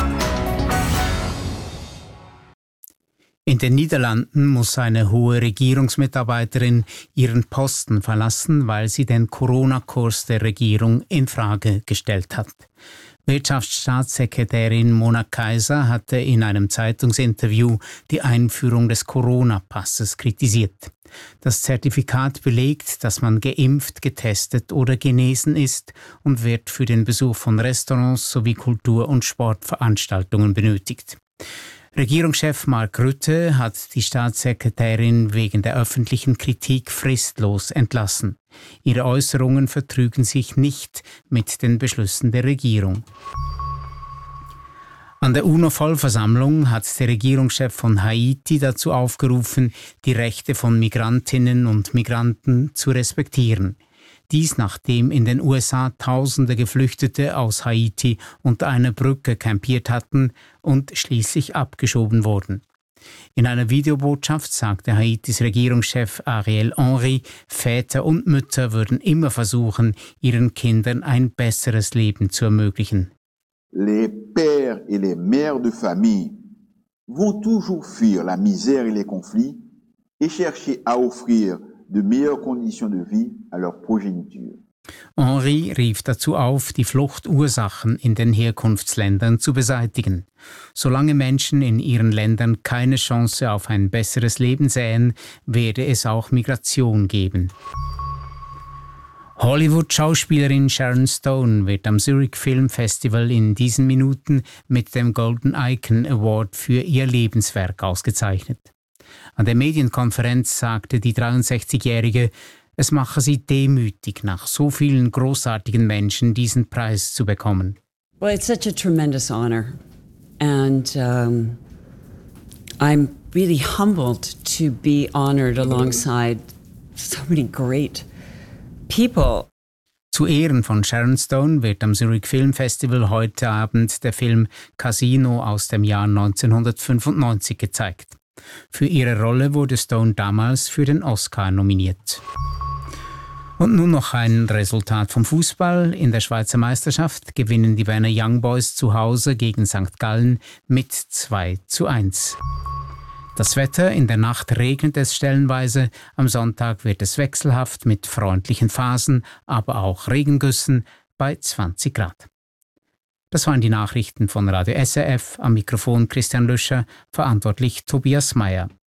In den Niederlanden muss eine hohe Regierungsmitarbeiterin ihren Posten verlassen, weil sie den Corona-Kurs der Regierung in Frage gestellt hat. Wirtschaftsstaatssekretärin Mona Keiser hatte in einem Zeitungsinterview die Einführung des Corona-Passes kritisiert. Das Zertifikat belegt, dass man geimpft, getestet oder genesen ist und wird für den Besuch von Restaurants sowie Kultur- und Sportveranstaltungen benötigt. Regierungschef Mark Rutte hat die Staatssekretärin wegen der öffentlichen Kritik fristlos entlassen. Ihre Äußerungen vertrügen sich nicht mit den Beschlüssen der Regierung. An der UNO-Vollversammlung hat der Regierungschef von Haiti dazu aufgerufen, die Rechte von Migrantinnen und Migranten zu respektieren. Dies nachdem in den USA Tausende Geflüchtete aus Haiti unter einer Brücke campiert hatten und schließlich abgeschoben wurden. In einer Videobotschaft sagte Haitis Regierungschef Ariel Henry, Väter und Mütter würden immer versuchen, ihren Kindern ein besseres Leben zu ermöglichen. Les pères et les mères de famille vont toujours fuir la misère et les conflits et chercher à offrir de meilleures conditions de vie à leur progéniture. Henry rief dazu auf, die Fluchtursachen in den Herkunftsländern zu beseitigen. Solange Menschen in ihren Ländern keine Chance auf ein besseres Leben sähen, werde es auch Migration geben. Hollywood-Schauspielerin Sharon Stone wird am Zurich Film Festival in diesen Minuten mit dem Golden Icon Award für ihr Lebenswerk ausgezeichnet. An der Medienkonferenz sagte die 63-Jährige, es mache sie demütig, nach so vielen großartigen Menschen diesen Preis zu bekommen. Well, it's such a tremendous honor. And I'm really humbled to be honored alongside so many great people. Zu Ehren von Sharon Stone wird am Zurich Film Festival heute Abend der Film Casino aus dem Jahr 1995 gezeigt. Für ihre Rolle wurde Stone damals für den Oscar nominiert. Und nun noch ein Resultat vom Fußball. In der Schweizer Meisterschaft gewinnen die Berner Young Boys zu Hause gegen St. Gallen mit 2:1. Das Wetter: in der Nacht regnet es stellenweise, am Sonntag wird es wechselhaft mit freundlichen Phasen, aber auch Regengüssen bei 20 Grad. Das waren die Nachrichten von Radio SRF, am Mikrofon Christian Lüscher, verantwortlich Tobias Meyer.